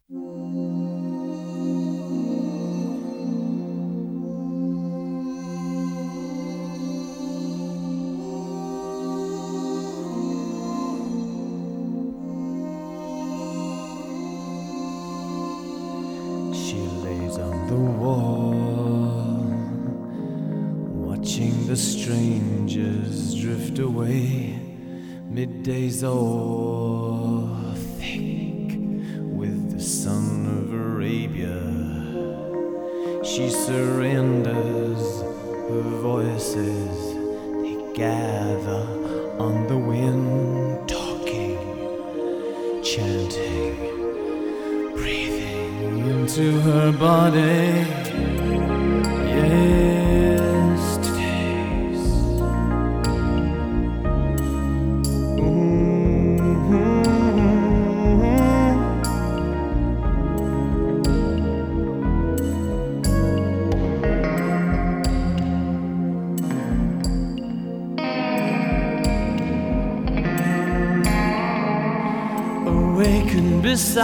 She lays on the wall, watching the strangers drift away. Midday's all thick with the sun of Arabia. She surrenders, her voices, they gather on the wind, talking, chanting, breathing into her body. Yesterday's awakened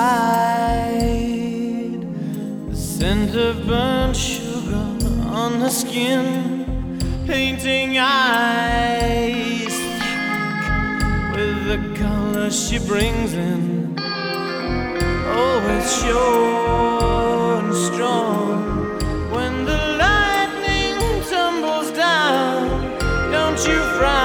beside the scent of burnt sugar on her skin, painting eyes thick with the color she brings in, always sure and strong. When the lightning tumbles down, don't you frown.